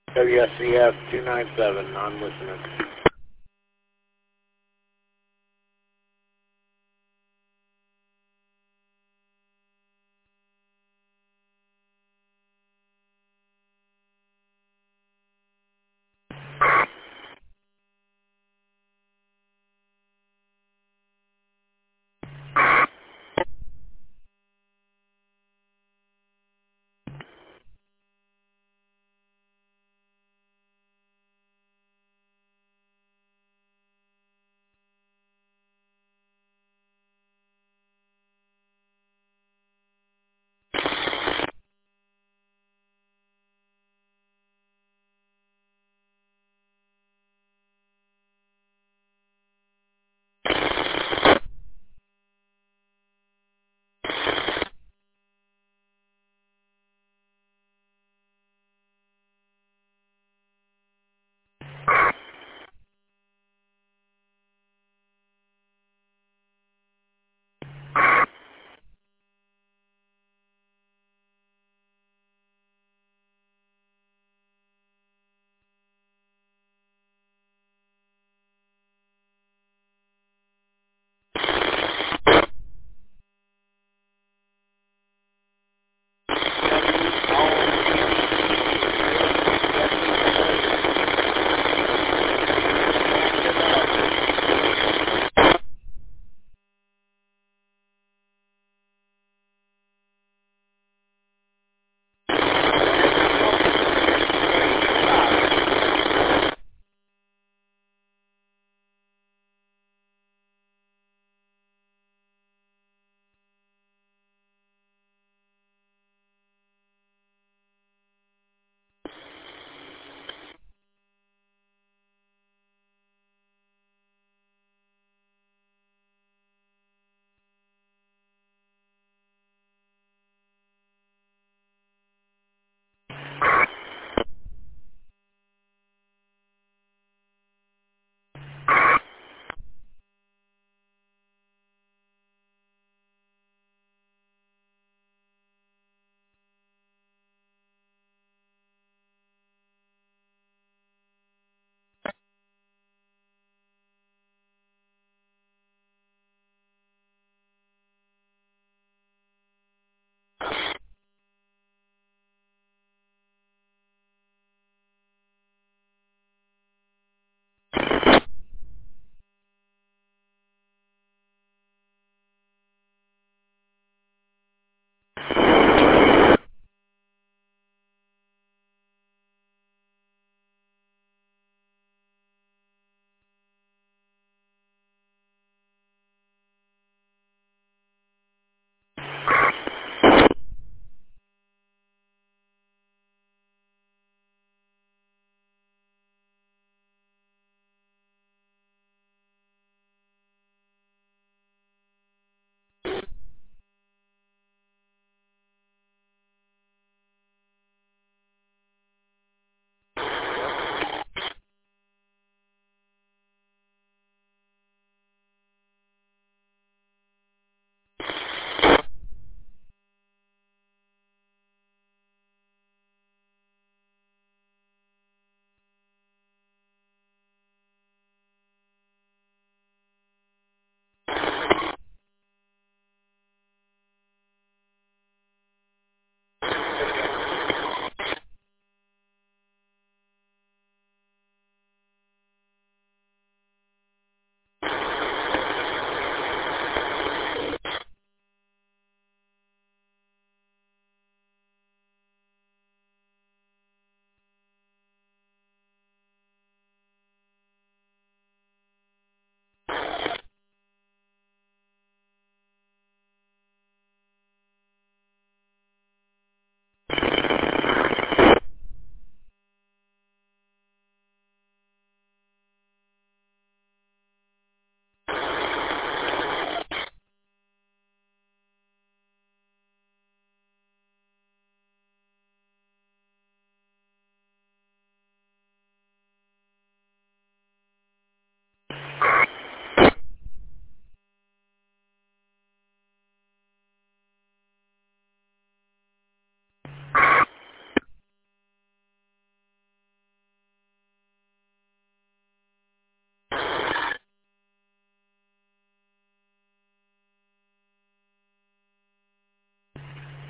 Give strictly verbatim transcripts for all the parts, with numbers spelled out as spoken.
W S C F two nine seven, non-listening.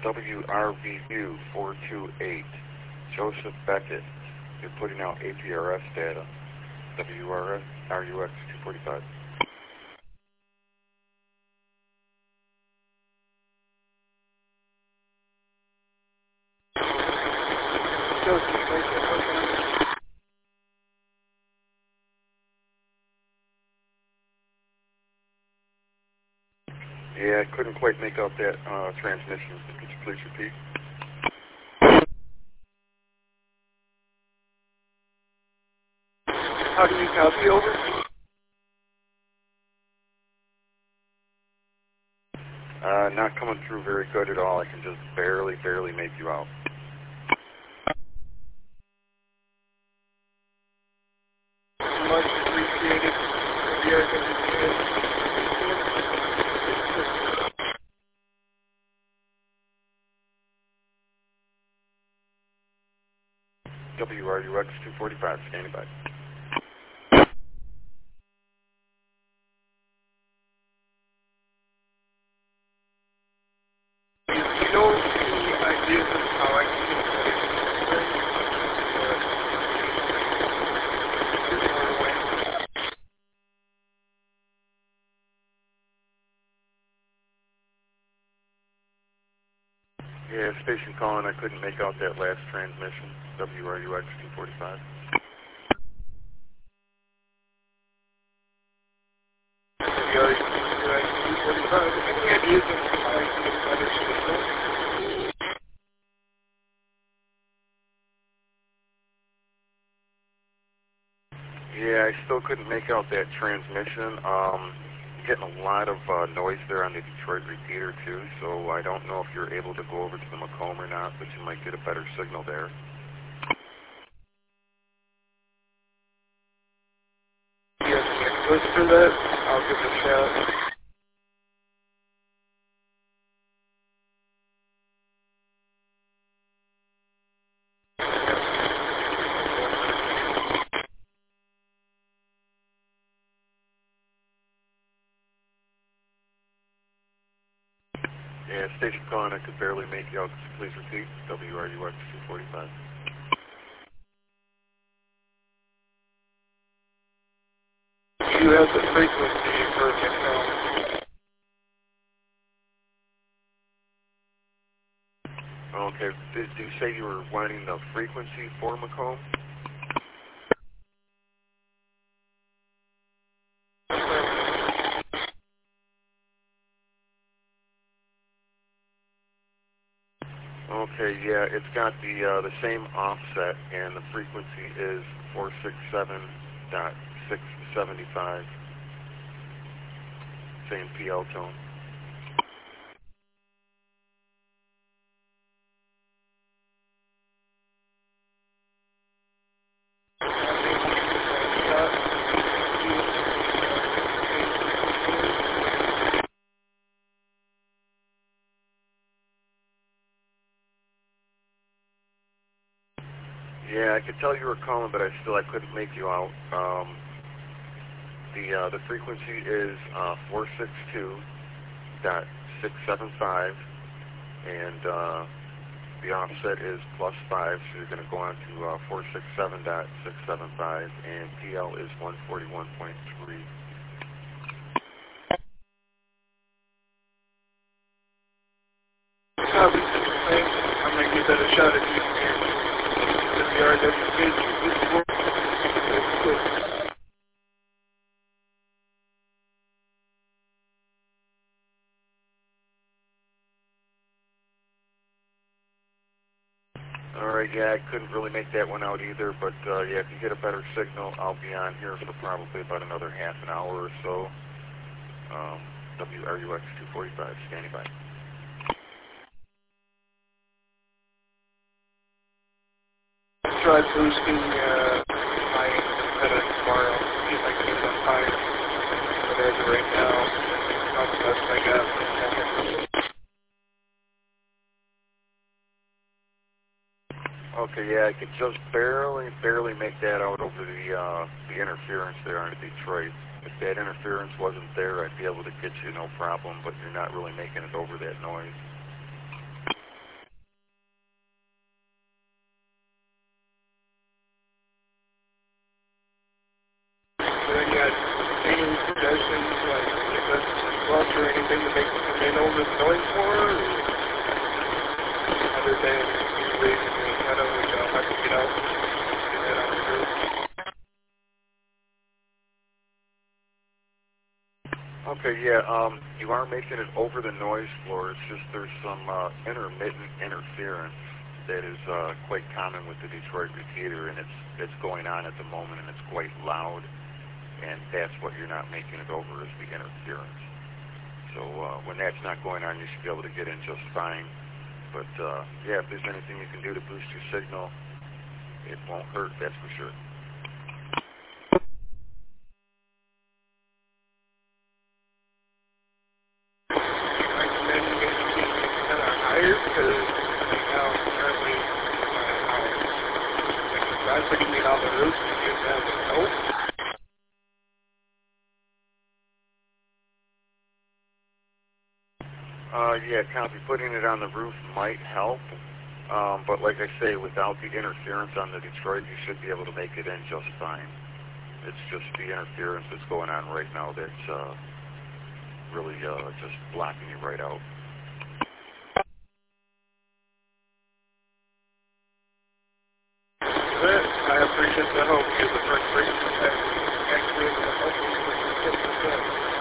W R V U four two eight, Joseph Beckett. You're putting out A P R S data. W R S R U X two forty-five. Yeah, I couldn't quite make out that uh, transmission. Could you please repeat? How do you copy over? Uh, not coming through very good at all. I can just barely, barely make you out. Much appreciated. We are going to do it. W R U X two forty-five, standing by. Do you know any ideas of how I can get Yeah, station calling. I couldn't make out that last transmission. W R U X two forty-five. W R U X two forty-five? Any ideas of how I can get better signal? Yeah, I still couldn't make out that transmission. Um, getting a lot of uh, noise there on the Detroit repeater too, so I don't know if you're able to go over to the Macomb or not, but you might get a better signal there. Yes, checklist for that. I'll give it a shout. Yeah, station calling. I could barely make you out. Please repeat. W R U X two forty-five. You have the frequency for Macomb. Okay. Did you say you were wanting the frequency for Macomb? Okay, yeah, it's got the uh, the same offset, and the frequency is four sixty-seven point six seven five. Same P L tone. Yeah, I could tell you were calling, but I still I couldn't make you out. Um, the uh, the frequency is uh, four sixty-two point six seven five, and uh, the offset is plus five, so you're going to go on to uh, four sixty-seven point six seven five, and P L is one forty-one point three. Copy. Thanks. I'm going to give that a shot if you can. W R W K two forty-four. Alright, yeah, I couldn't really make that one out either, but uh, yeah, if you get a better signal, I'll be on here for probably about another half an hour or so. Um, W R U X two forty-five, standing by. Try boosting uh, my antenna tomorrow. See if I can get it up higher. But as of right now, that's the best I got. Okay, yeah, I could just barely, barely make that out over the uh, the interference there on Detroit. If that interference wasn't there, I'd be able to get you no problem, but you're not really making it over that noise. more, other than raising the antenna, which I'll have to get out and get that on the roof. Okay, yeah, um, you are making it over the noise floor. It's just there's some uh, intermittent interference that is uh, quite common with the Detroit repeater, and it's it's going on at the moment, and it's quite loud, and that's what you're not making it over is the interference. So uh, when that's not going on, you should be able to get in just fine. But uh, yeah, if there's anything you can do to boost your signal, it won't hurt, that's for sure. Because right now, currently, uh, I'm putting it on the roof to get down the snow. Uh, yeah, copy. Putting it on the roof might help, um, but like I say, without the interference on the Detroit, you should be able to make it in just fine. It's just the interference that's going on right now that's uh, really uh, just blocking you right out. But I appreciate the help because the first person that actually able to help me with the system.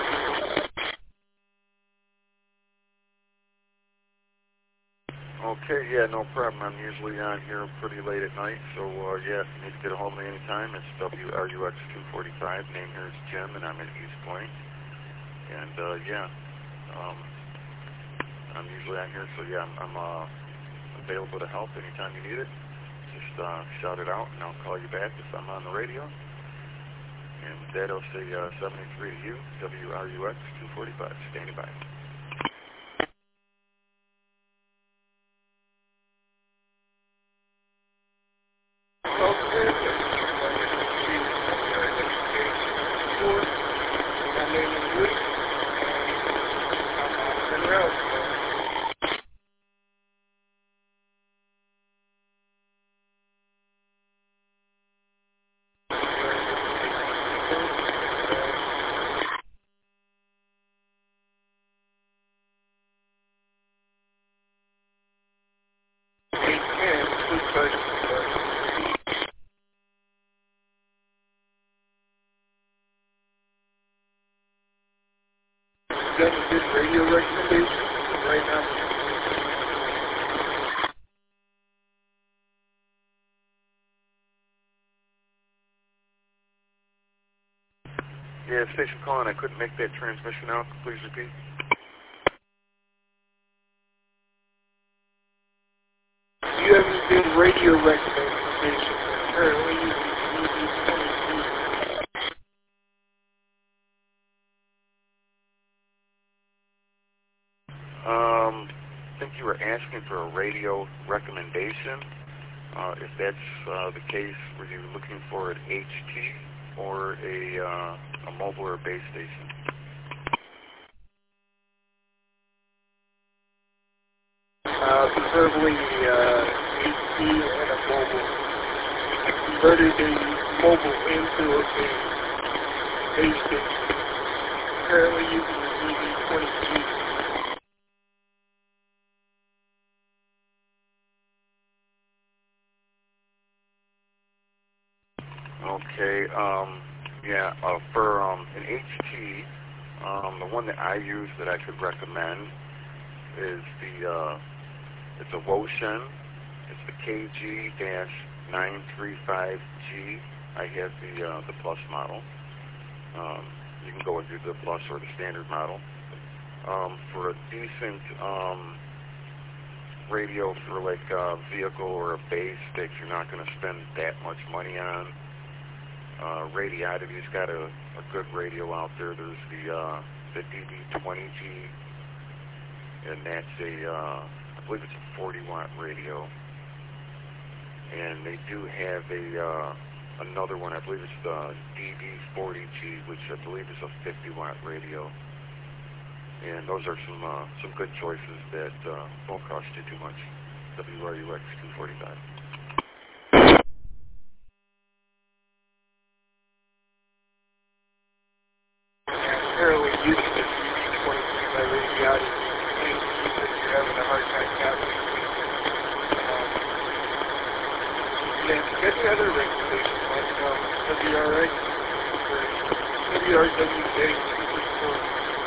Okay, yeah, no problem. I'm usually on here pretty late at night, so uh, yeah, if you need to get a hold of me anytime, it's W R U X two forty-five. Name here is Jim, and I'm in East Point. And uh, yeah, um, I'm usually on here, so yeah, I'm, I'm uh, available to help anytime you need it. Just uh, shout it out, and I'll call you back if I'm on the radio. And with that, I'll say uh, seventy-three to you, W R U X two forty-five. Standing by. Got a good radio recommendation right now. Yeah, station calling. I couldn't make that transmission out. Please repeat. You have a good radio recommendation. Currently using D B twenty-two. Um, I think you were asking for a radio recommendation. Uh, if that's uh, the case, were you looking for an H T or a, uh, a mobile or base station? Uh, preferably uh, H T and a mobile. I converted a mobile into a base station. Currently using the D B twenty-two. Okay, um, yeah, uh, for um, an H T, um, the one that I use that I could recommend is the, uh, it's a Woshin. It's the K G nine three five G. I have the, uh, the Plus model. Um, you can go with either the Plus or the standard model. Um, for a decent um, radio for like a vehicle or a base that you're not going to spend that much money on, Uh, Radiotity's got a, a good radio out there. There's the uh, the D B twenty G, and that's a, uh, I believe it's a forty watt radio. And they do have a uh, another one, I believe it's the D B forty G, which I believe is a fifty watt radio. And those are some uh, some good choices that uh, won't cost you too much. W R U X two forty-five. Currently using the D B twenty-two by Radiotity. Yeah, any other regulations like um, W R X or W R W J two four.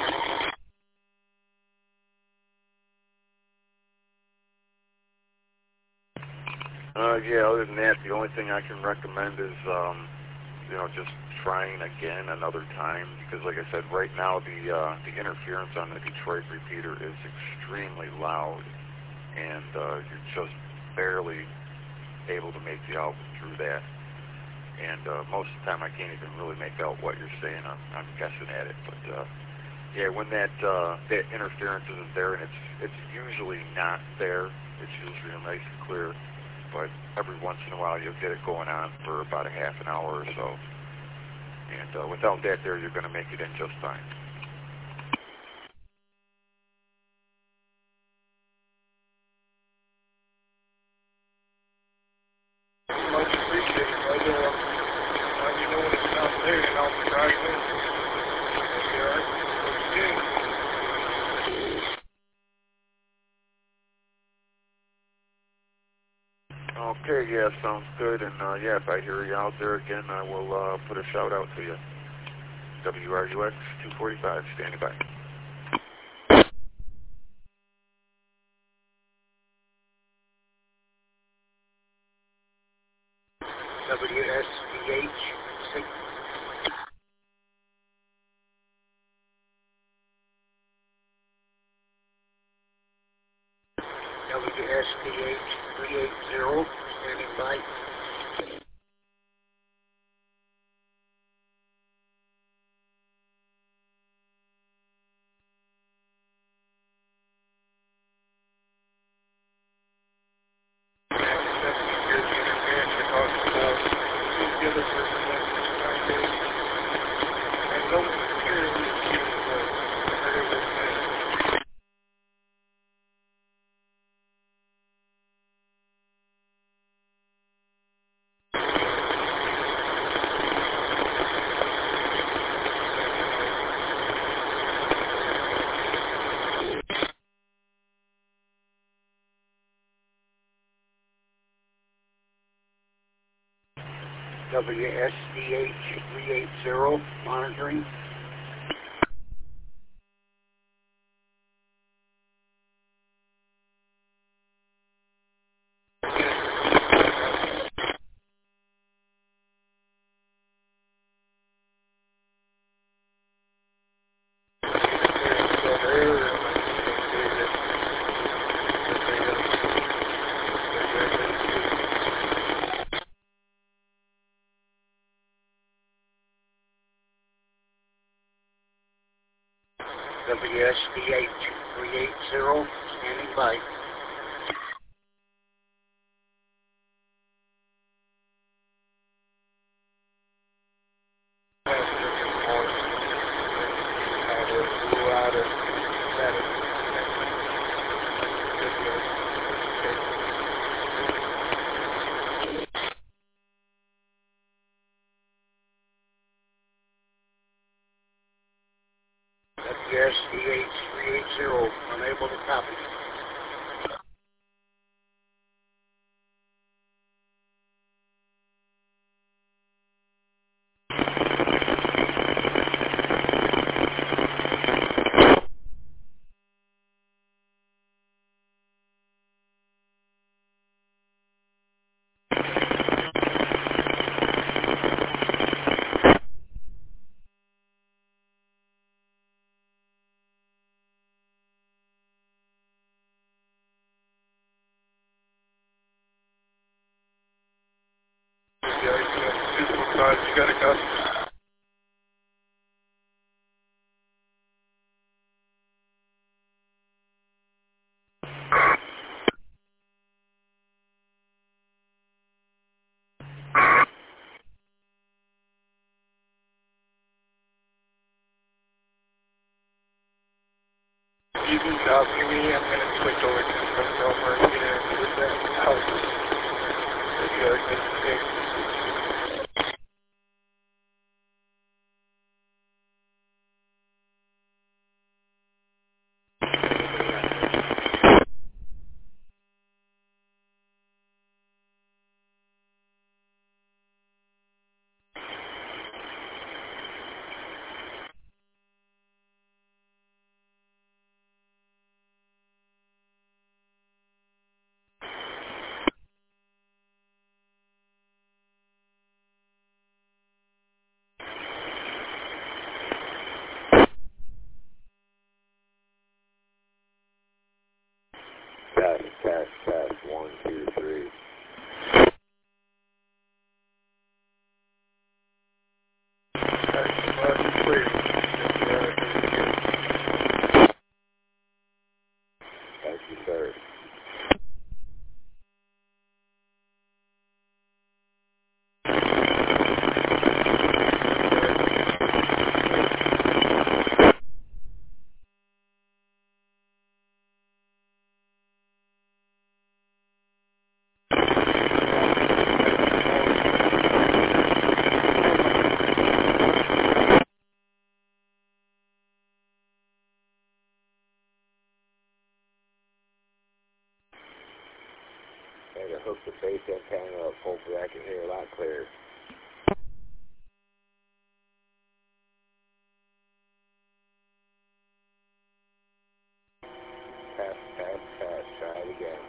Uh, yeah, other than that, the only thing I can recommend is, um, you know, just trying again another time, because like I said, right now the, uh, the interference on the Detroit repeater is extremely loud, and, uh, you're just barely able to make the album through that. And, uh, most of the time I can't even really make out what you're saying. I'm, I'm guessing at it, but, uh, yeah, when that, uh, that interference isn't there, and it's, it's usually not there, it's usually nice and clear. But every once in a while you'll get it going on for about a half an hour or so. And uh, without that there, you're going to make it in just fine. Much appreciated. I uh, let me know when it's not there, and I'll try again. Okay, all right. Okay. Okay, yeah, sounds good. And uh, yeah, if I hear you out there again, I will uh, put a shout out to you. W R U X two forty-five, standing by. W S D H six. W S D H three eight zero, standing by. W S D H three eight zero, monitoring. W S D H three eight zero, standing by. W S D H three eight zero, unable to copy. You gotta go. You can copy me. I'm gonna switch over to the front over and get in with that house. W S D H. Test, test, test, one, two, three. That's clear. Thank you, sir. Okay, to hook the base antenna up, hopefully I can hear a lot clearer. Pass, pass, pass, try it again.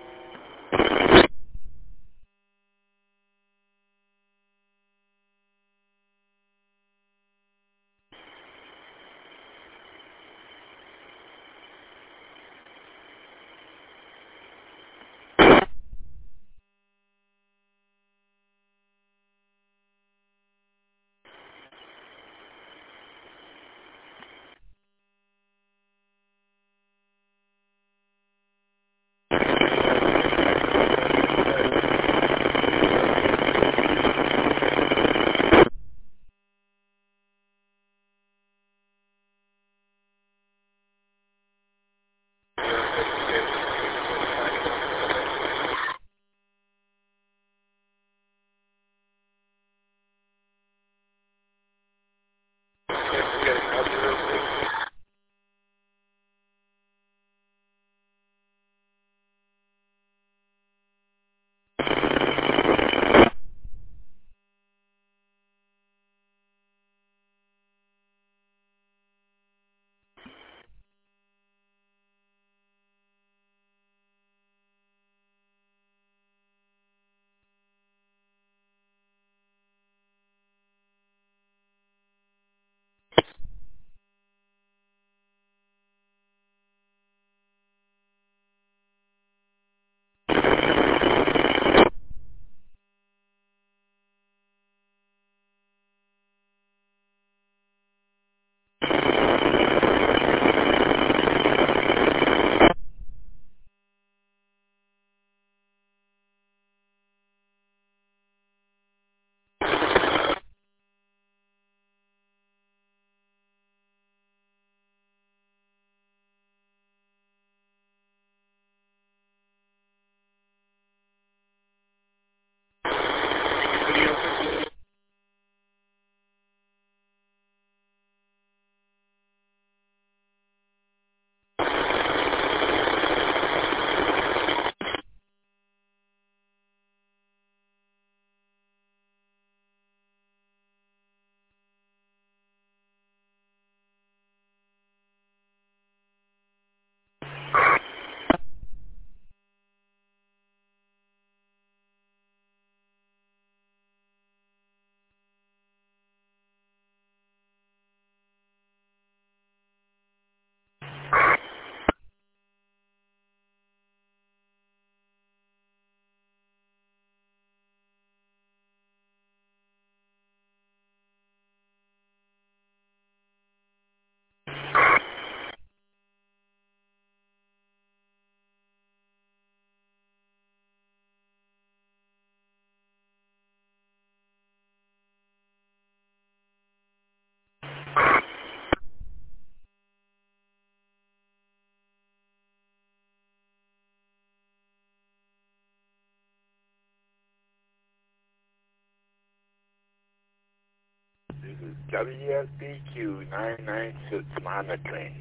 This is W S B Q nine nine six monitoring.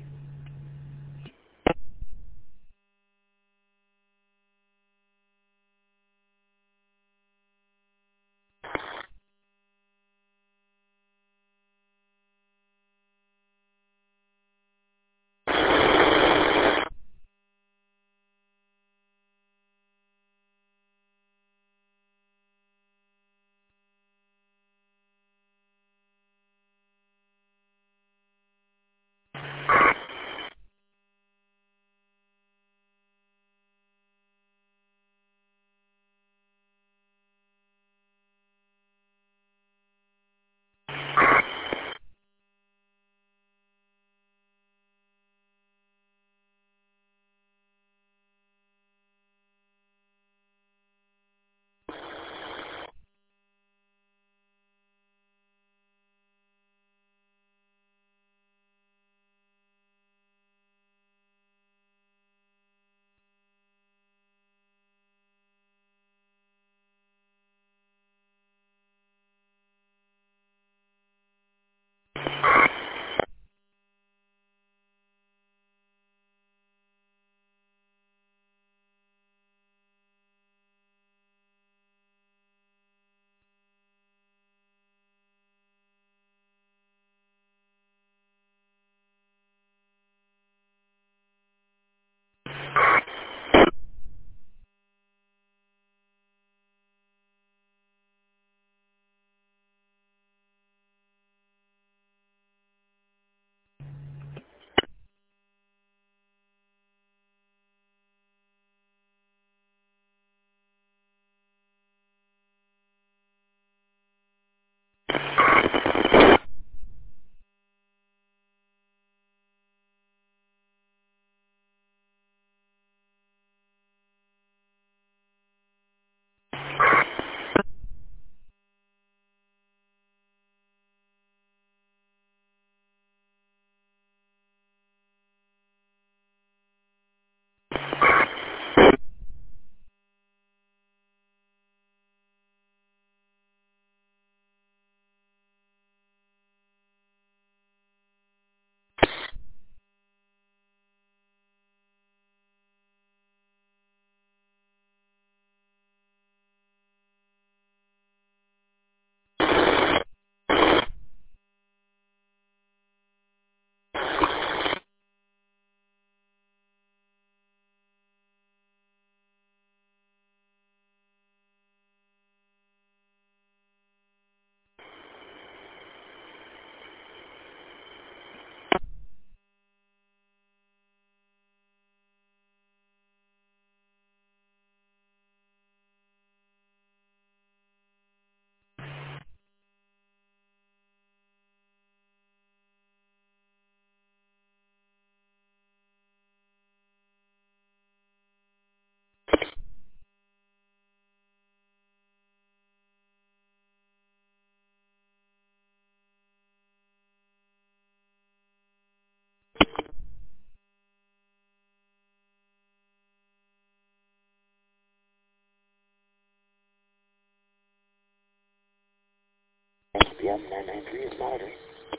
B M nine nine three is monitoring.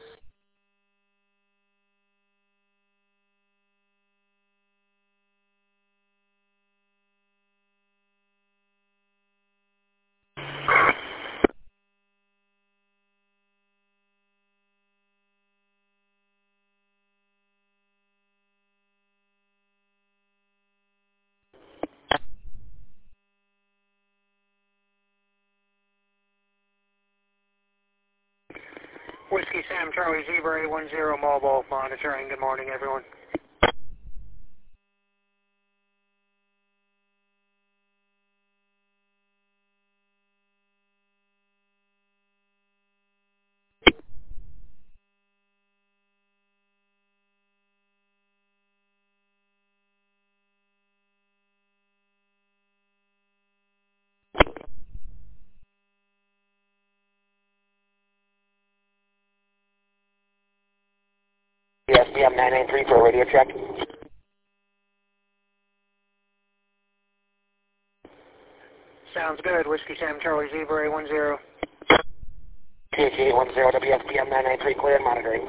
Whiskey Sam Charlie Zebra eight one zero mobile monitoring. Good morning, everyone. Yes, B M nine nine three for a radio check. Sounds good. Whiskey Sam Charlie Zebra eight one zero. T H eight one zero W F B M nine nine three clear and monitoring.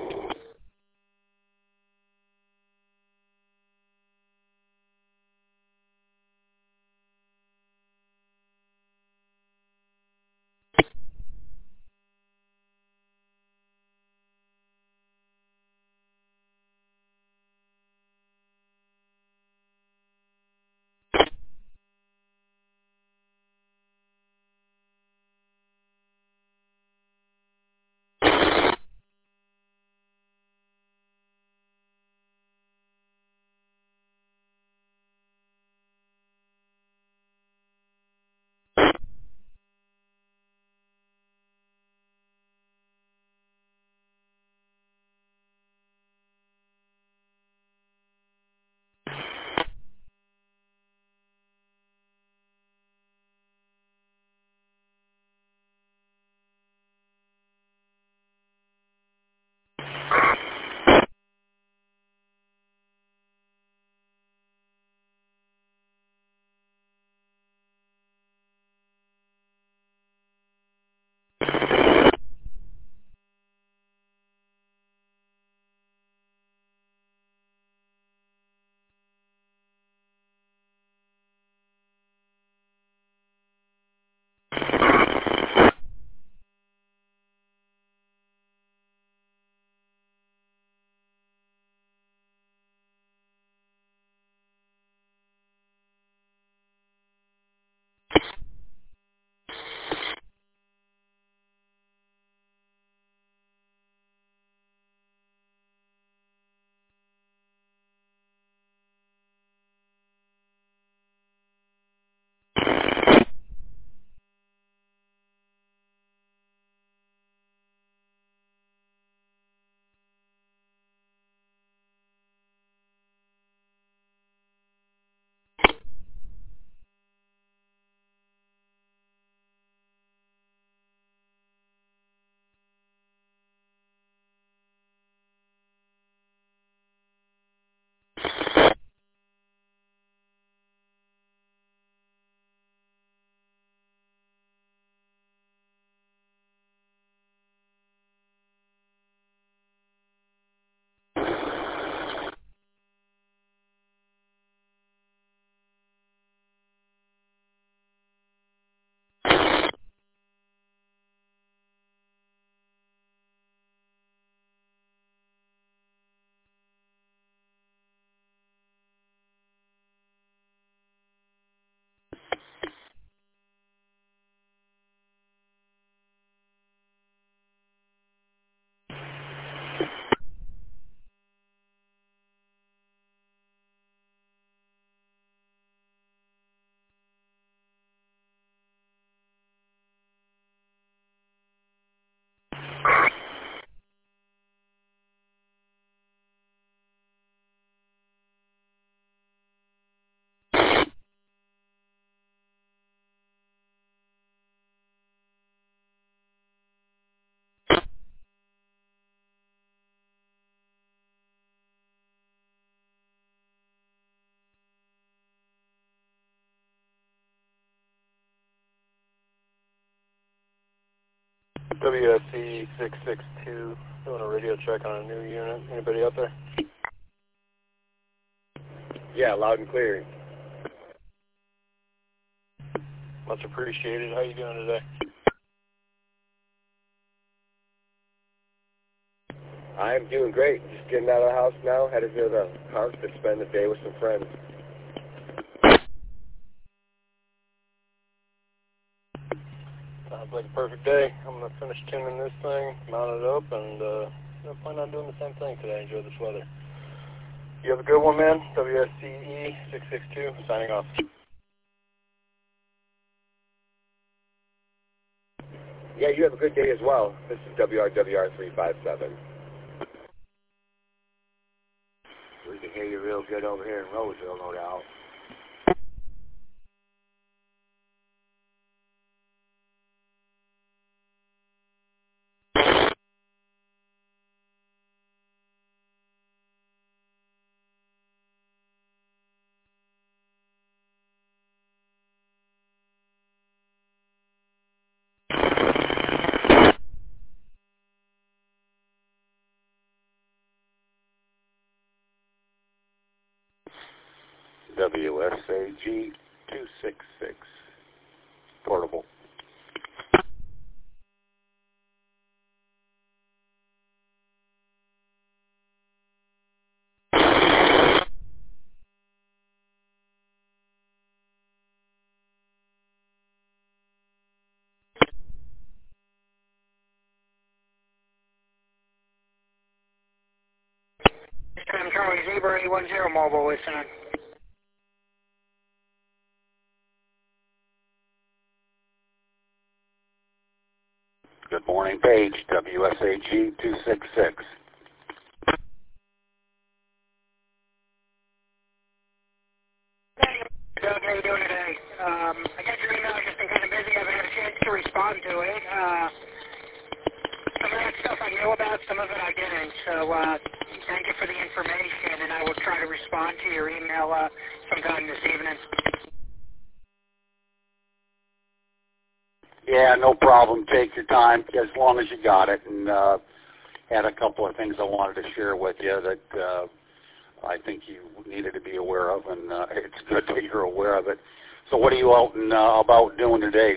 W S C six six two, doing a radio check on a new unit. Anybody out there? Yeah, loud and clear. Much appreciated. How you doing today? I'm doing great. Just getting out of the house now, headed to the park to spend the day with some friends. Sounds like a perfect day. I'm going to finish tuning this thing, mount it up, and uh, I plan on doing the same thing today. Enjoy this weather. You have a good one, man. W S C E six six two, signing off. Yeah, you have a good day as well. This is W R W R three five seven. We can hear you real good over here in Roseville, no doubt. W S A G two six six, portable. I'm Charlie Zebra eight one zero mobile listening. Good morning, Page, W S A G two six six. Hey, Doug, how you doing today? Um, I got your email. I've just been kind of busy. I haven't had a chance to respond to it. Uh, some of that stuff I knew about, some of it I didn't. So uh, thank you for the information, and I will try to respond to your email uh, sometime this evening. Yeah, no problem. Take your time as long as you got it. And uh, had a couple of things I wanted to share with you that uh, I think you needed to be aware of, and uh, it's good that you're aware of it. So what are you out and uh, about doing today?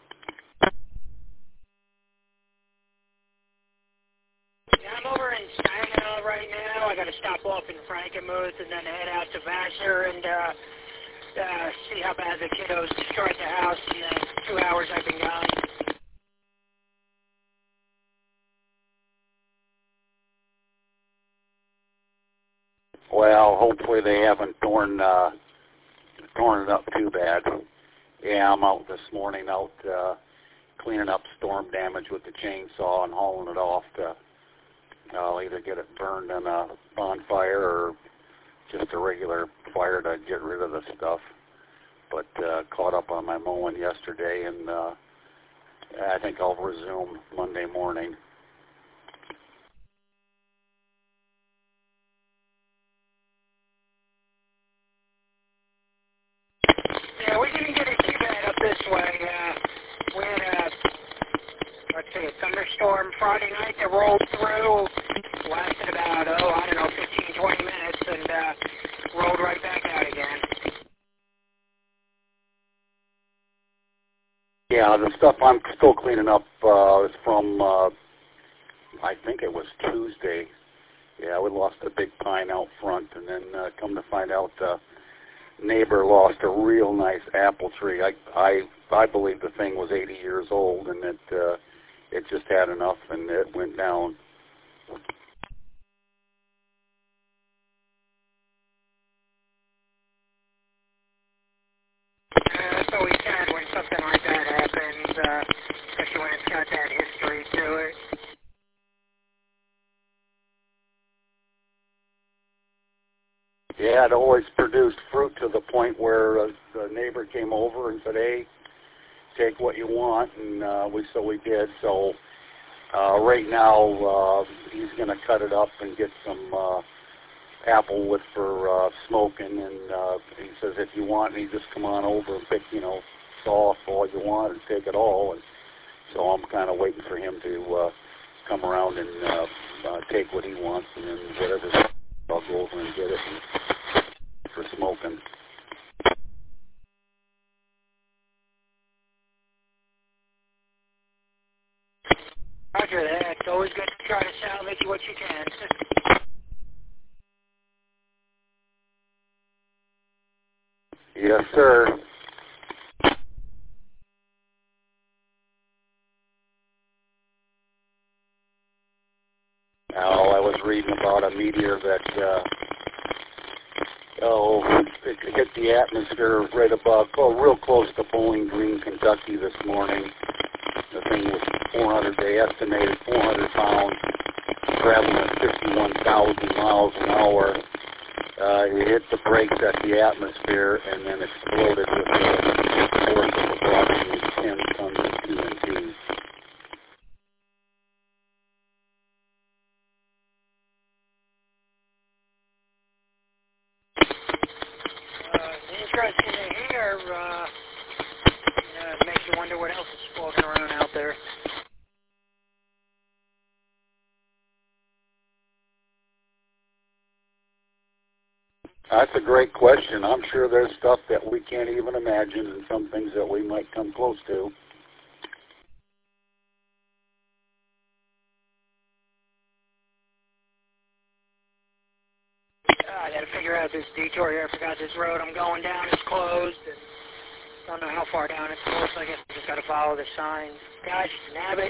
Yeah, I'm over in Saginaw right now. I got to stop off in Frankenmuth and then head out to Vassar and uh, uh, see how bad the kiddos destroyed the house in the two hours I've been gone. Well, hopefully they haven't torn uh, torn it up too bad. Yeah, I'm out this morning out uh, cleaning up storm damage with the chainsaw and hauling it off to I'll either get it burned in a bonfire or just a regular fire to get rid of the stuff. But uh, caught up on my mowing yesterday, and uh, I think I'll resume Monday morning. Yeah, we didn't get it too bad up this way. Uh, we had a, let's see, a thunderstorm Friday night that rolled through, lasted about, oh, I don't know, fifteen, twenty minutes, and uh, rolled right back out again. Yeah, the stuff I'm still cleaning up uh, is from, uh, I think it was Tuesday. Yeah, we lost a big pine out front, and then uh, come to find out the uh, neighbor lost a real nice apple tree. I I I believe the thing was eighty years old, and it uh, it just had enough, and it went down. Uh, that's always sad when something like that happens, uh, especially when it's got that history to it. Yeah, it always produced fruit to the point where uh, the neighbor came over and said, "Hey, take what you want," and uh, we so we did. So uh, right now uh, he's going to cut it up and get some uh, apple wood for uh, smoking. And uh, he says, if you want, you just come on over and pick, you know, saw off all you want and take it all. And So I'm kind of waiting for him to uh, come around and uh, uh, take what he wants, and then whatever, I'll go over and get it and, for smoking. Roger that. It's always good to try to salvage what you can. Yes, sir. Now, I was reading about a meteor that, uh, oh, it hit the atmosphere right above, oh, real close to Bowling Green, Kentucky this morning. The thing was four hundred, they estimated four hundred pounds, traveling at fifty-one thousand miles an hour. Uh, it hit the brakes at the atmosphere and then exploded with a force of approximately ten tons of T N T. Uh, interesting to hear. Uh, uh, it makes you wonder what else is floating around out there. That's a great question. I'm sure there's stuff that we can't even imagine and some things that we might come close to. Uh, I got to figure out this detour here. I forgot this road I'm going down is closed. And don't know how far down it's closed. I guess I just got to follow the sign. Gosh, nabbit.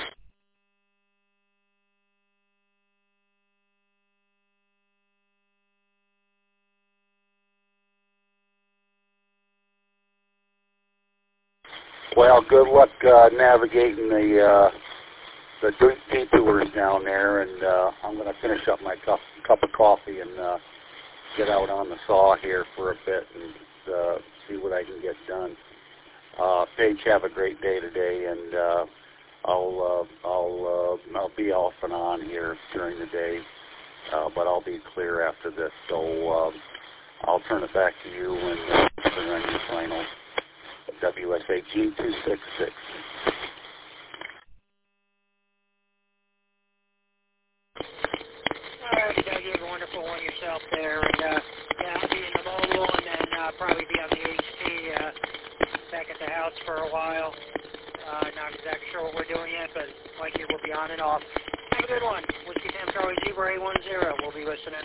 Well, good luck uh, navigating the uh, the detours down there, and uh, I'm going to finish up my cup, cup of coffee and uh, get out on the saw here for a bit and uh, see what I can get done. Uh, Paige, have a great day today, and uh, I'll uh, I'll uh, I'll be off and on here during the day, uh, but I'll be clear after this. So uh, I'll turn it back to you and uh, turn on your final. W S A G two six six. All right, Doug, you have a wonderful one yourself there. And, uh, yeah, I'll be in the mobile and then uh, probably be on the H T uh, back at the house for a while. Uh, not exactly sure what we're doing yet, but likely we'll be on and off. Have a good one. Whiskey Sam Charlie Zebra eight one zero. We'll be listening.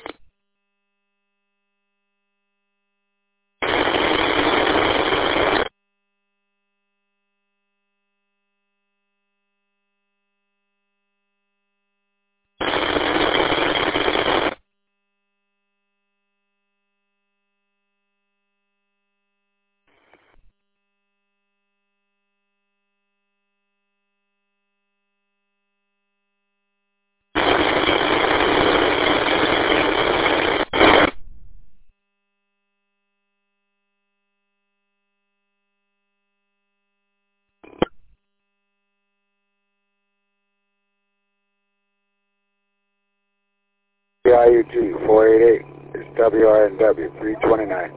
W I U G four eight eight. It's W R N W three twenty-nine.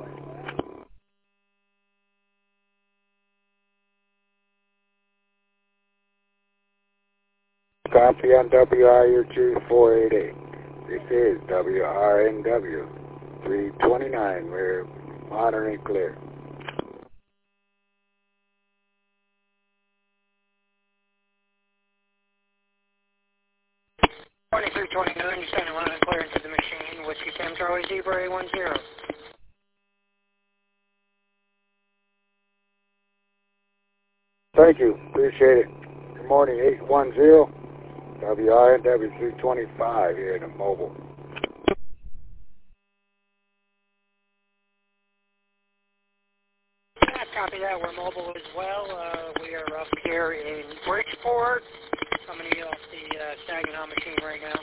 Copy on W I U G four eight eight. This is W R N W three twenty-nine. We're monitoring clear. twenty-three twenty-nine, you're sending line and clear into the machine. Whiskey Sam Charlie Zebra eight one zero. Thank you. Appreciate it. Good morning, eight one zero. W R N W three twenty-five here in the mobile. Yeah, copy that. We're mobile as well. Uh, we are up here in Bridgeport. Coming in off the uh, Saginaw machine right now.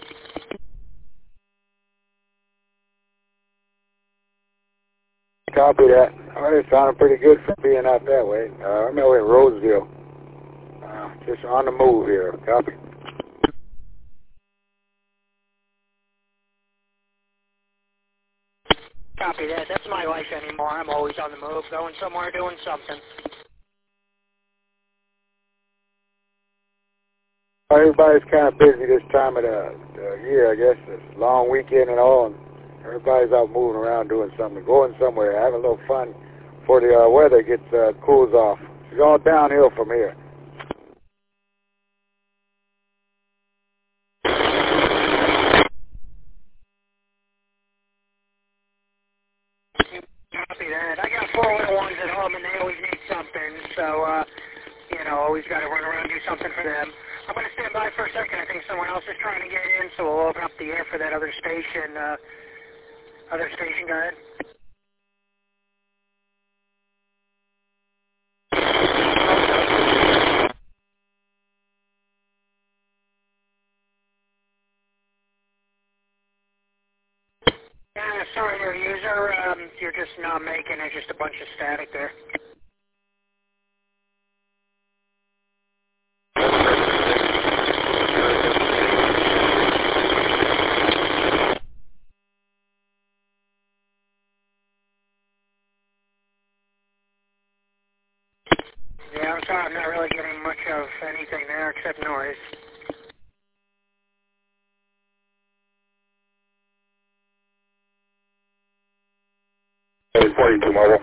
Copy that. All right, it sounded pretty good for being out that way. Uh, I'm over in Roseville. Uh, just on the move here. Copy. Copy that. That's my life anymore. I'm always on the move, going somewhere, doing something. Everybody's kind of busy this time of the, the year, I guess. It's a long weekend and all, and everybody's out moving around doing something, going somewhere, having a little fun before the uh, weather gets uh, cools off. It's all downhill from here. Copy that. I got four little ones at home, and they always need something, so, uh, you know, always got to run around and do something for them. I'm going to stand by for a second. I think someone else is trying to get in, so we'll open up the air for that other station. Uh, other station, go ahead. Yeah, sorry, your user, um, you're just not making it, just a bunch of static there. Yeah, I'm sorry, I'm not really getting much of anything there except noise. Hey, forty-two mobile.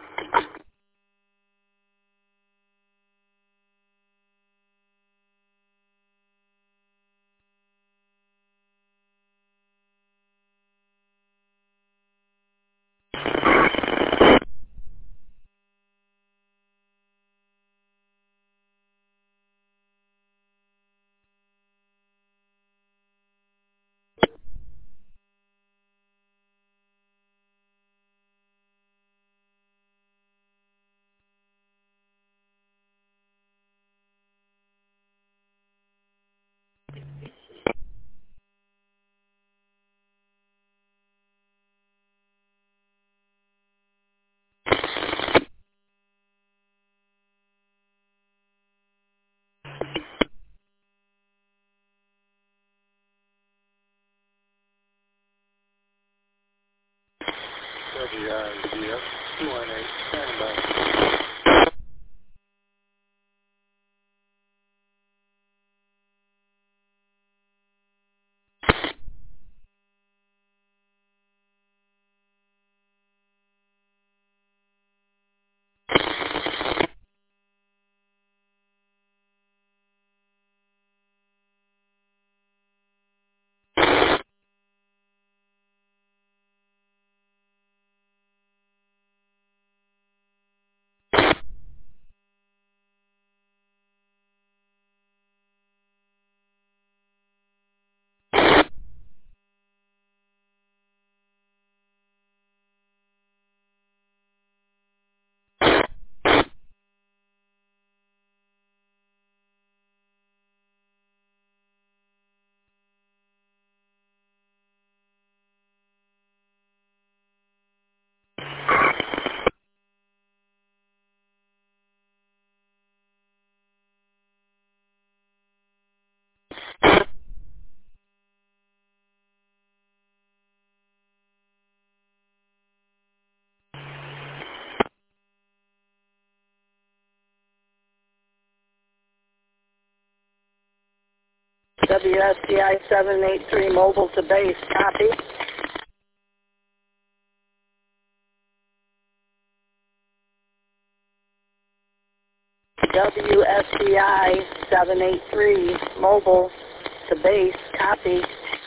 W I Z F two one eight, stand by. W S C I seven eight three mobile to base, copy. W S C I seven eight three mobile to base, copy.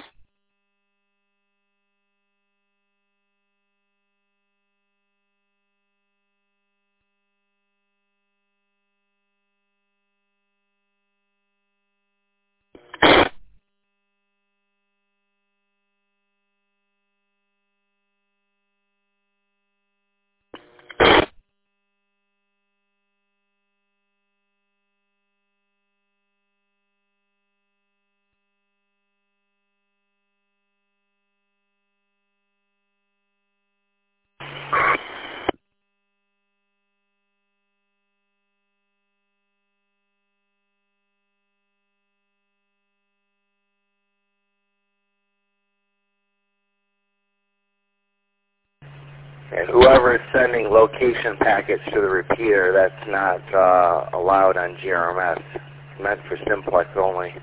And whoever is sending location packets to the repeater, that's not uh, allowed on G R M S. meant for simplex only.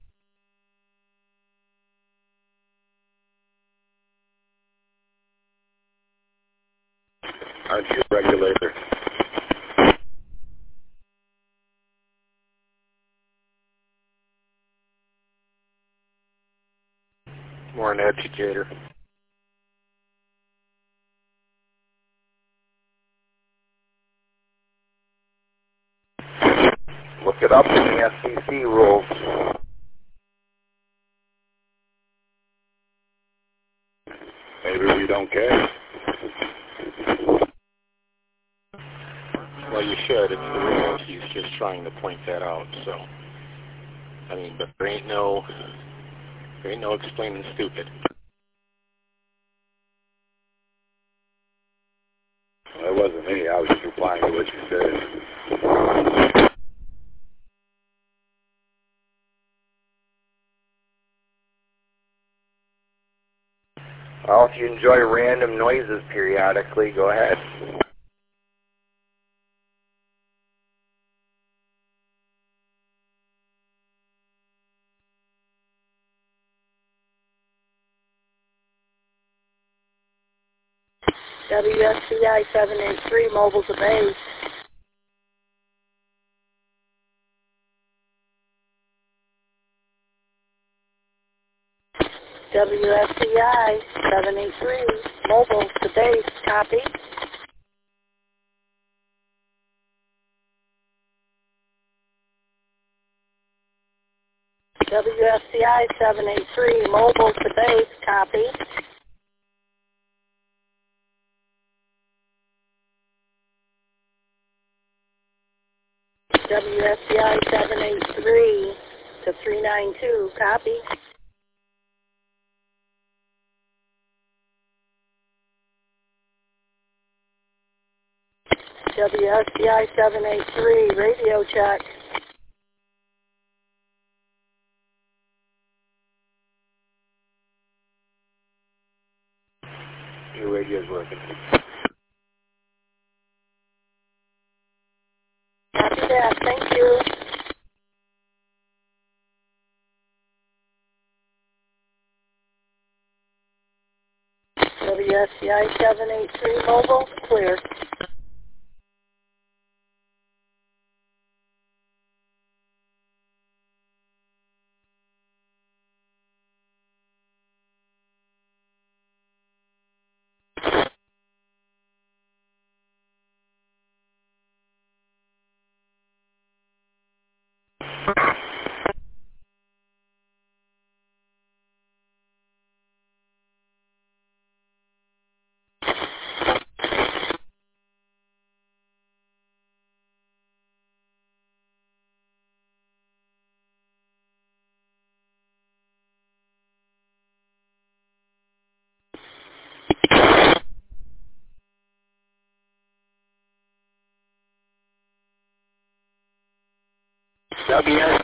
Aren't you a regulator? More an educator. Look it up in the S C C rules. Maybe we don't care. Well, you should. It's the rules. He's just trying to point that out. So, I mean, but there ain't no, there ain't no explaining stupid. Well, it wasn't me. I was just replying to what you said. Well, if you enjoy random noises periodically, go ahead. W S C I seven eight three, mobile to base. W S C I seven eight three, mobile to base, copy. W S C I seven eight three, mobile to base, copy. W S C I seven eight three to three nine two, copy. W S C I seven eight three, radio check. Your radio's working. Copy that, thank you. W S C I seven eight three, mobile, clear. W S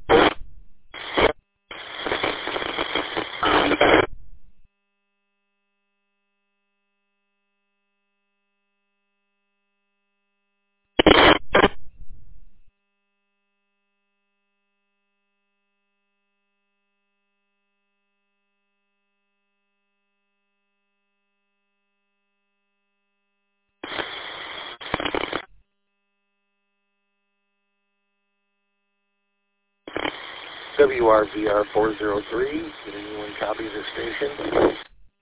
W R V R four zero three, did anyone copy this station?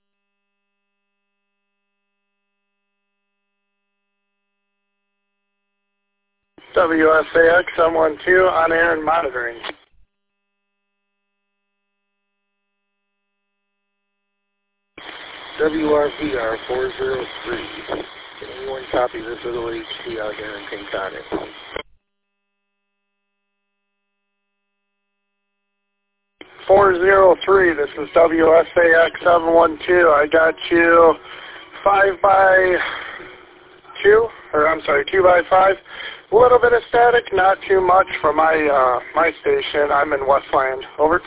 W S A X seven one two, on air and monitoring. W R V R four zero three, did anyone copy this little H C out here in Kingston? four zero three, this is W S A X seven one two. I got you five by two, or I'm sorry, two by five. A little bit of static, not too much for my uh, my station. I'm in Westland. Over.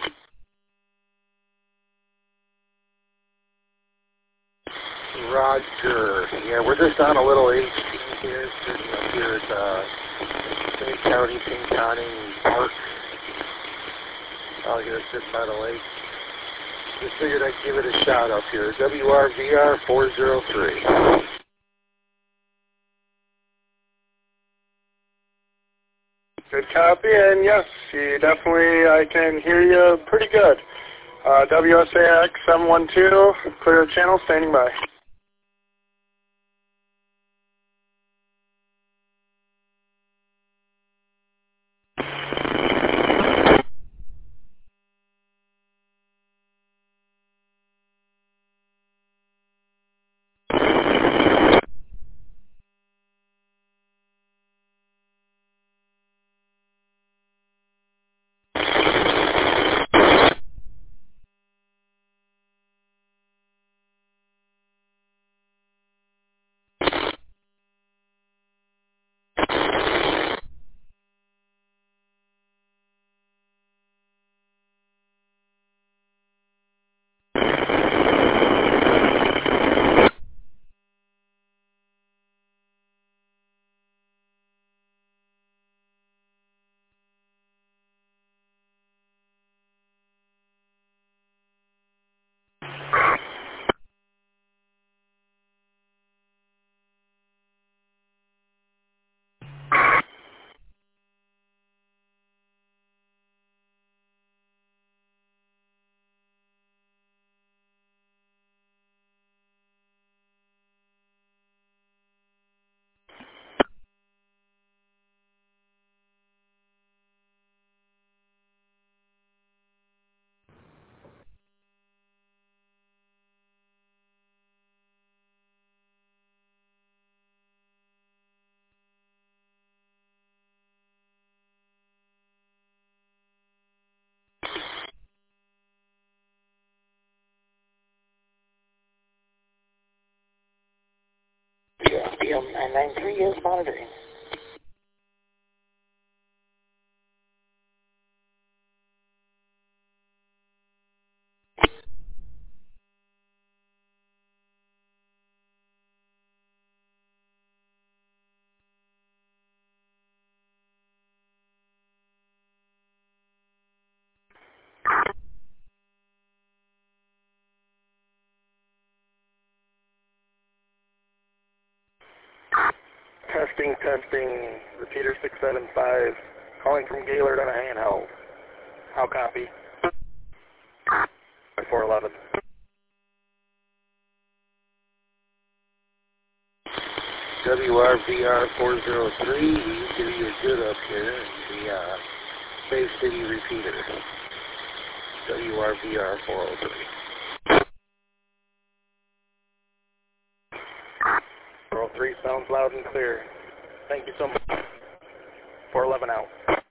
Roger. Yeah, we're just on a little H C here, sitting up here at uh, St. County, King County Park. out here sitting by the lake. Just figured I'd give it a shot up here. W R V R four zero three. Good copy, and yes, you definitely, I can hear you pretty good. Uh, W S A X seven one two, clear the channel, standing by. B M nine nine three is monitoring. Testing, testing, repeater six seven five, calling from Gaylord on a handheld. How copy? four eleven. W R V R four zero three, he's giving you good up here in the uh, Bay City repeater. W R V R four oh three. four oh three sounds loud and clear. Thank you so much. four eleven out.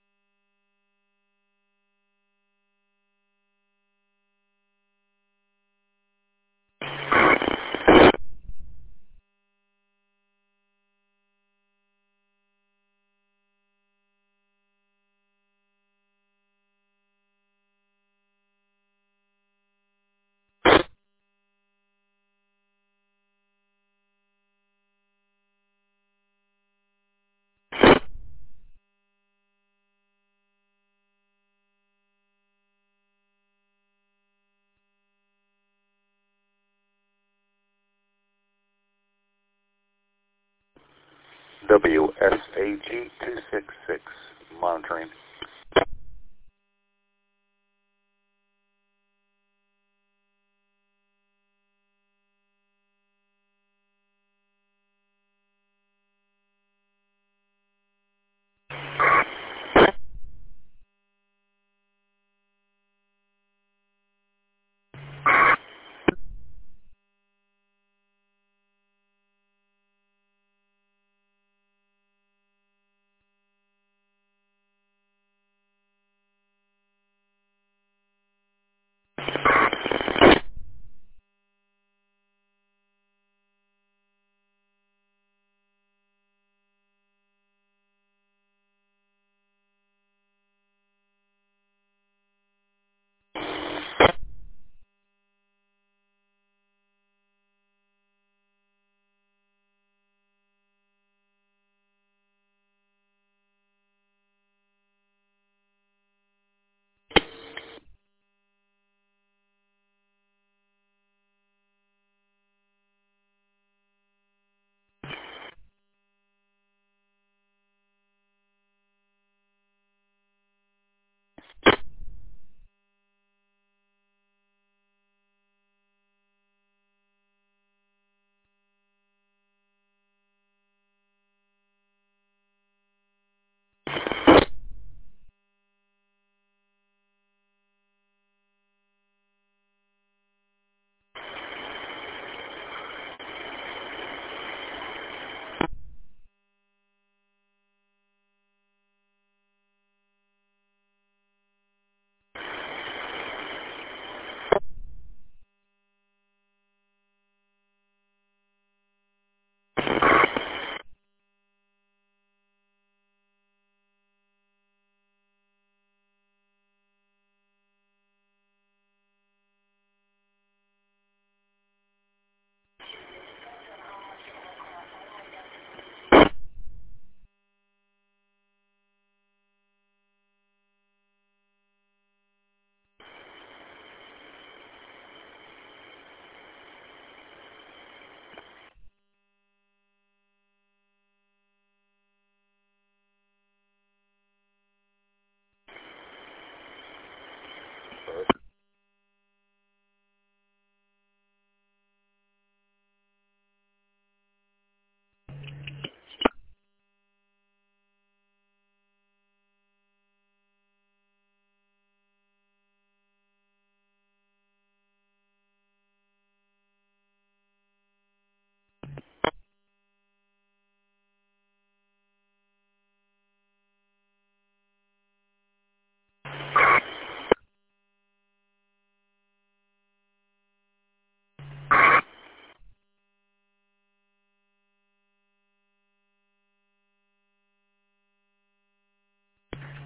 W S A G two six six, monitoring.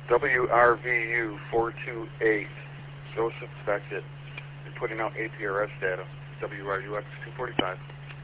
W R V U four two eight, Joseph Beckett, and putting out A P R S data, W R U X two forty-five.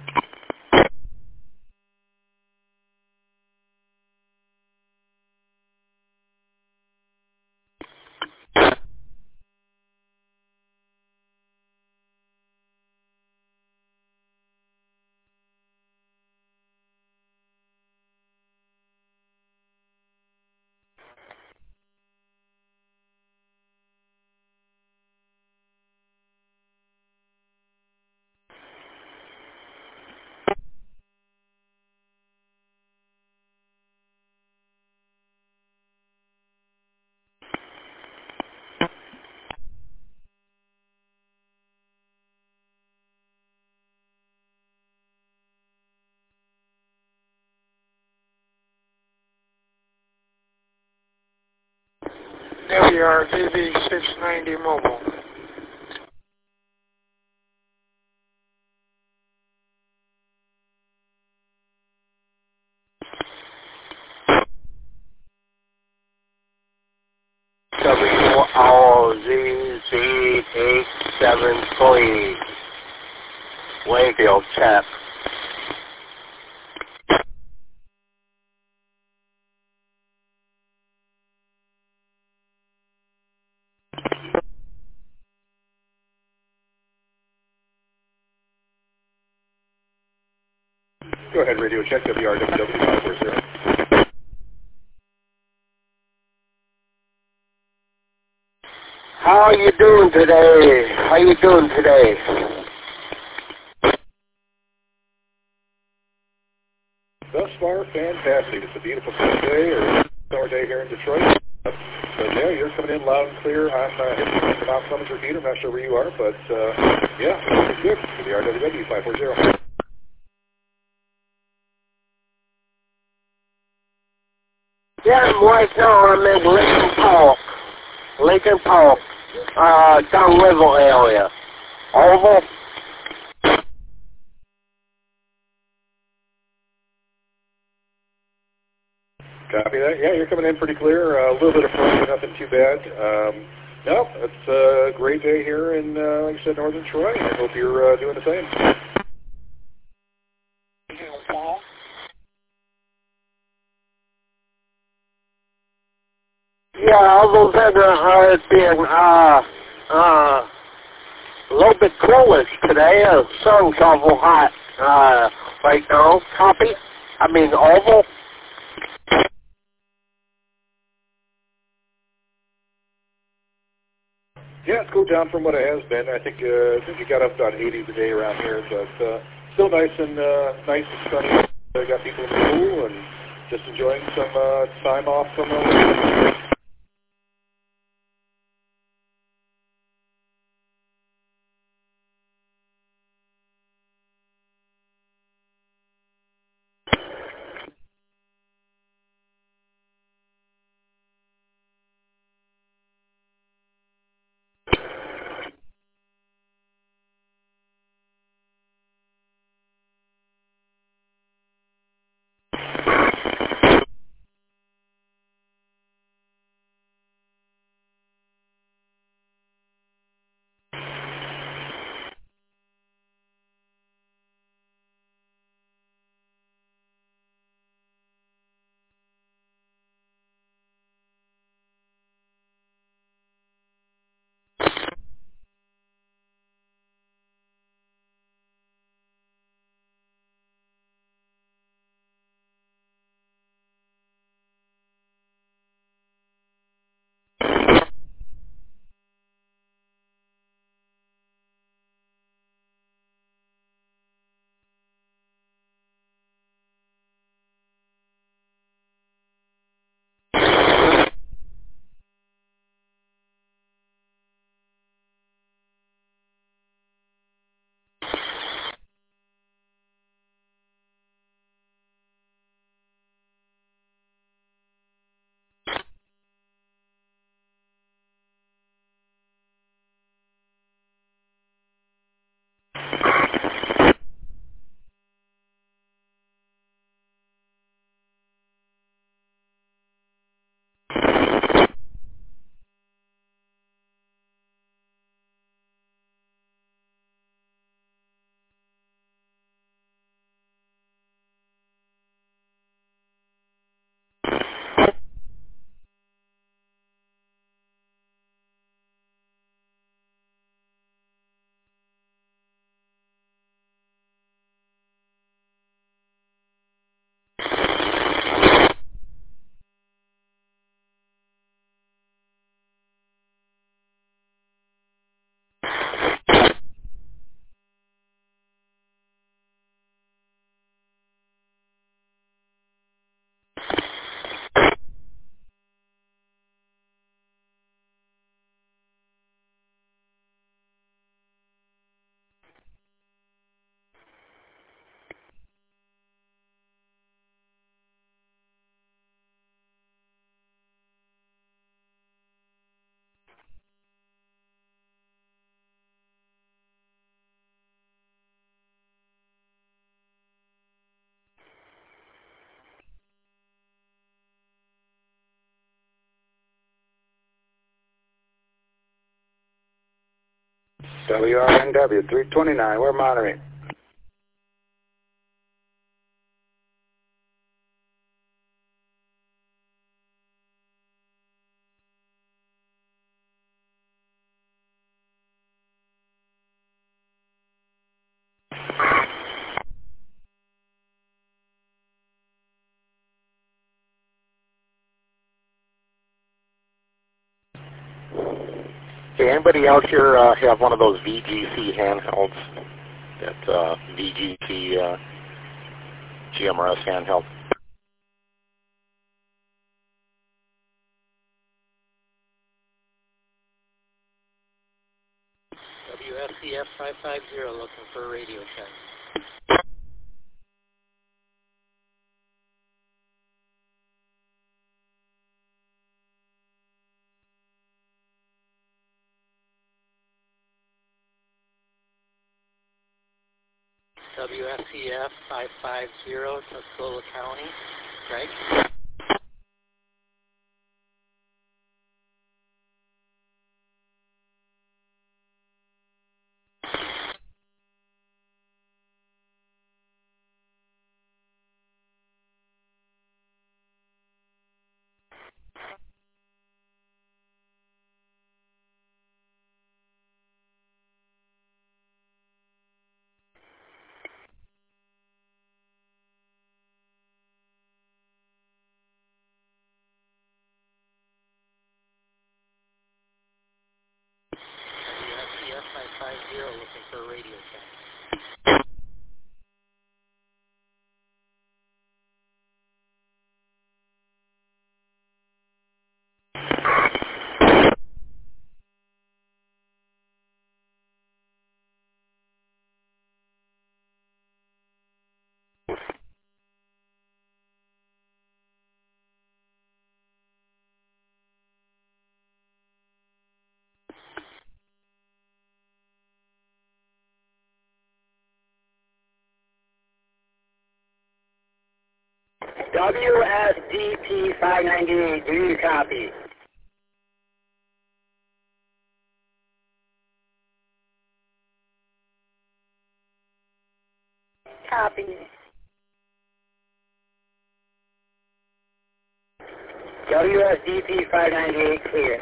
W R V V six ninety mobile. W R Z Z eight seven three, Wayfield, check. Go ahead, radio check, W R W W five four zero. How are you doing today? How you doing today? Thus far, fantastic. It's a beautiful sunny day, or summer day here in Detroit. But yeah, you're coming in loud and clear. I'm uh, hitting the Mount Clemens repeater. I'm not sure where you are, but uh, yeah, it's good. W R W W five four zero. Yeah, right now I'm in Lincoln Park. Lincoln Park, uh, down River area. Over. Copy that. Yeah, you're coming in pretty clear. Uh, a little bit of fog, but nothing too bad. Um, no, it's a great day here in, uh, like I said, northern Troy. I hope you're uh, doing the same. Yeah, other than uh, it being uh, uh, a little bit coolish today, the sun's awful hot uh, right now. Copy? I mean, oval. Yeah, it's cooled down from what it has been. I think uh, I think it got up about eighty today around here, but uh, still nice and uh, nice and sunny. I got people in the pool and just enjoying some uh, time off from the W R N W three twenty-nine, we're monitoring. Hey, anybody out here uh, have one of those V G C handhelds? That uh, V G C uh, G M R S handheld? W S C F five five zero looking for a radio check. W S C F five five zero, Tuscola County, Greg. W S C F five five zero looking for a radio check. W S D P five ninety-eight, do you copy? Copy. W S D P five ninety-eight, clear.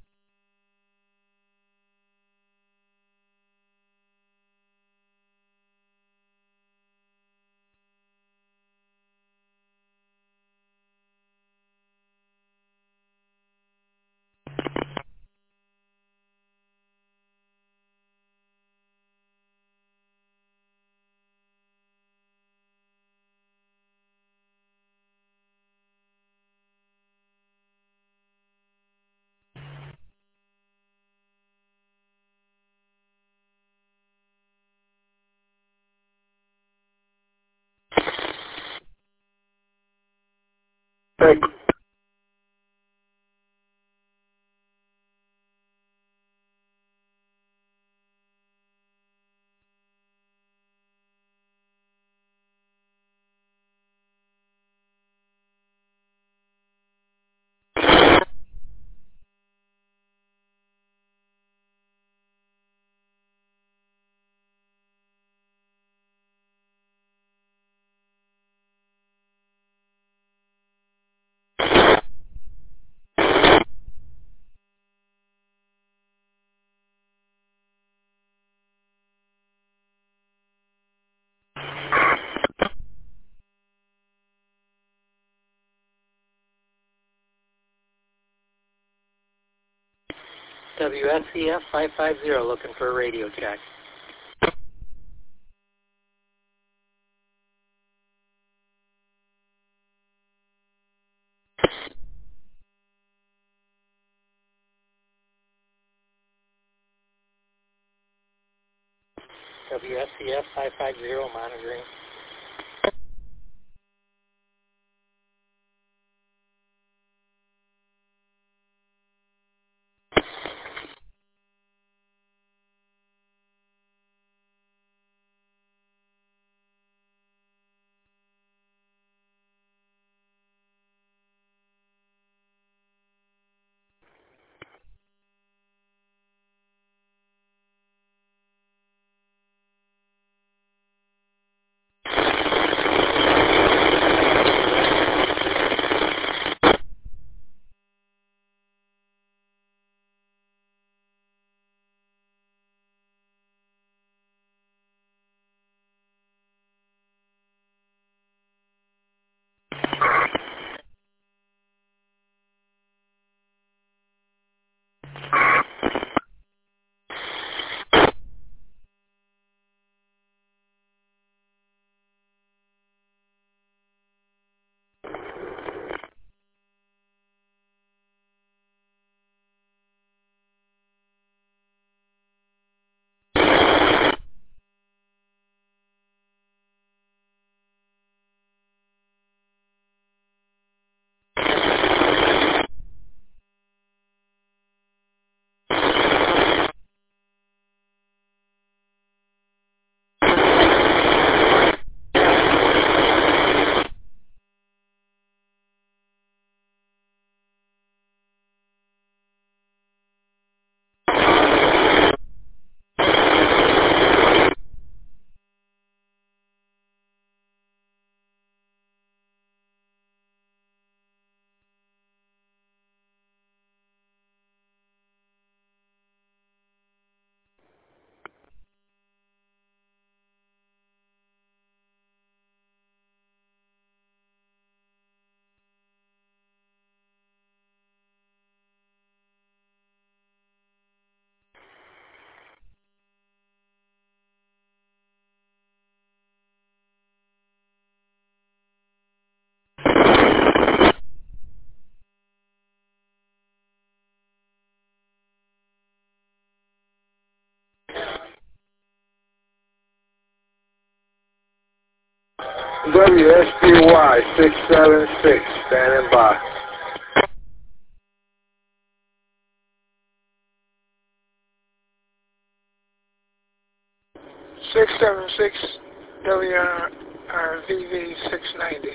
Greg. W S C F five five zero looking for a radio check. W S C F five five zero monitoring. W S B Y six seven six, standing by. six seven six W R V V six ninety.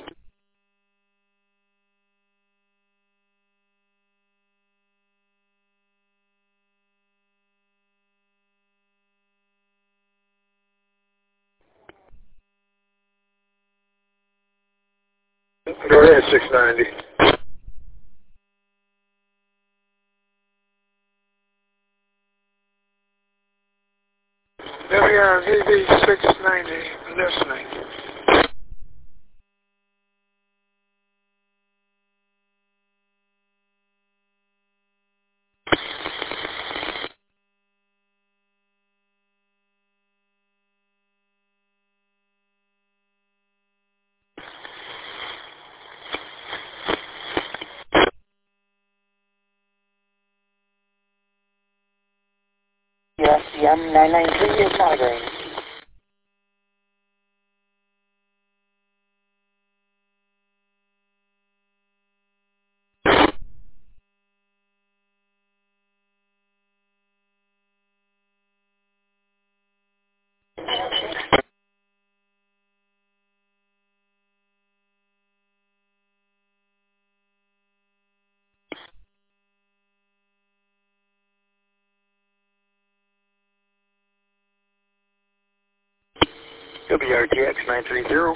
Go ahead, six ninety. W R V V six ninety, listening. Yes, M nine nine three is monitoring. W R T X nine three zero.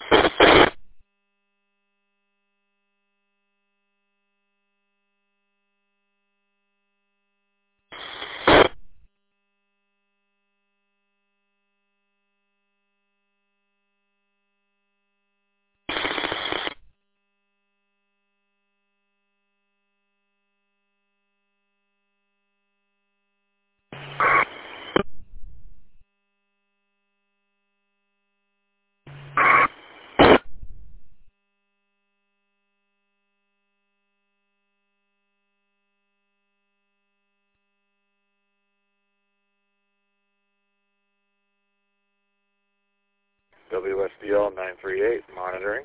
W S D L nine three eight, monitoring.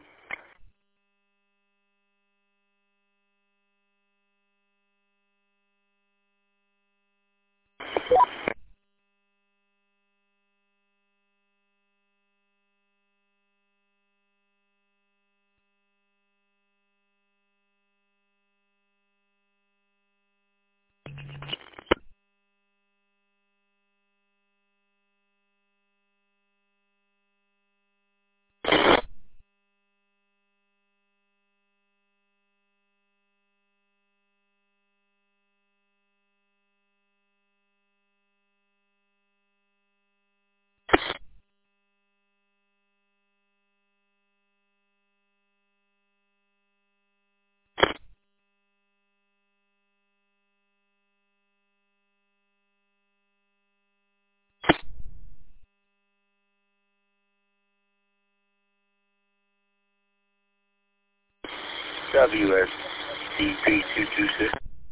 W S D P two two six.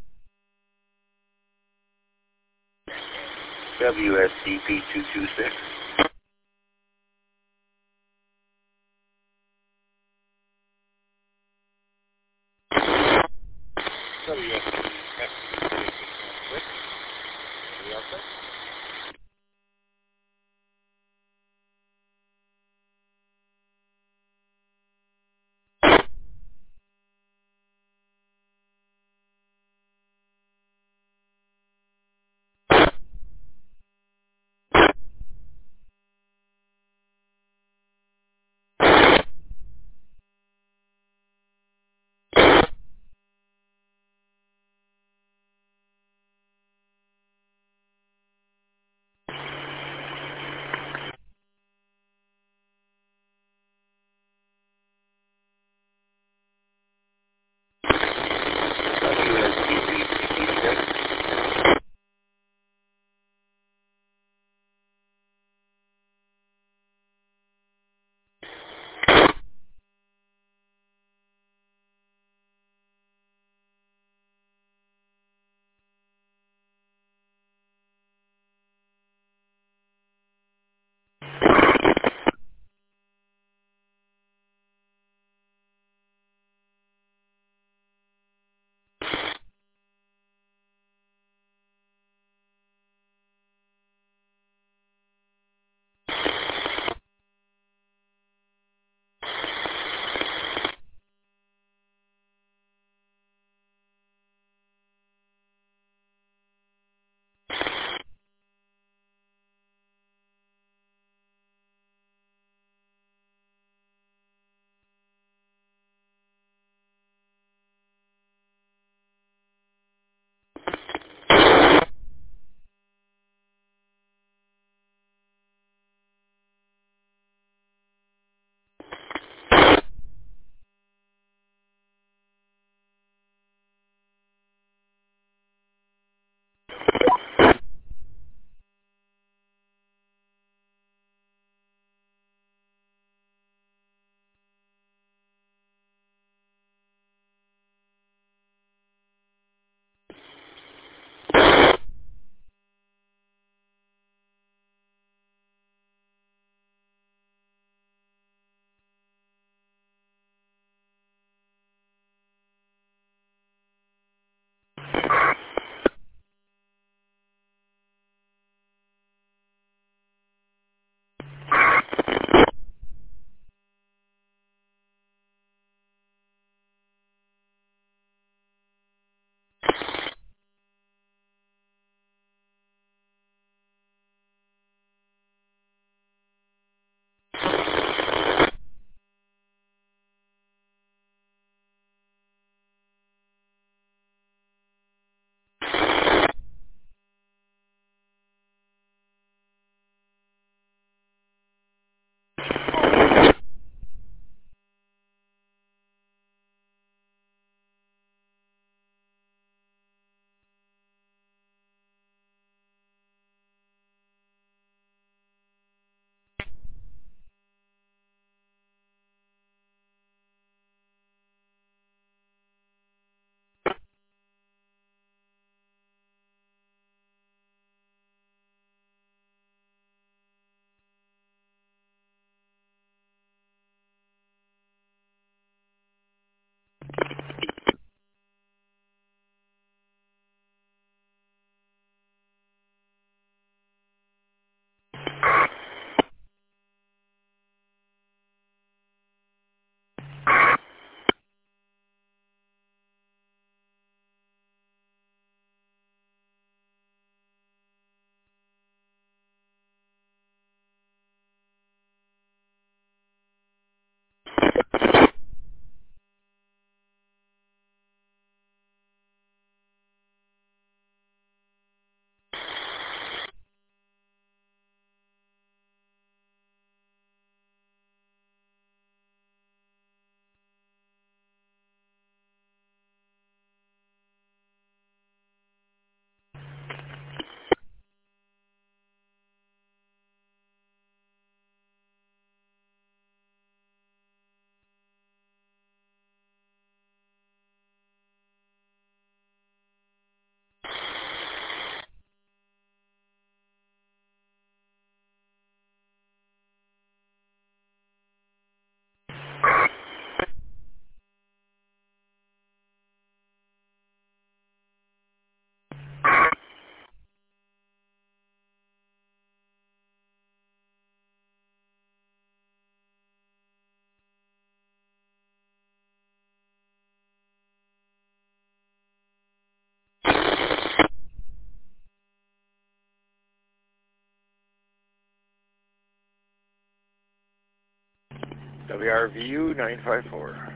W S D P two two six. W S D F six one six. Anybody else there? W R V U nine five four.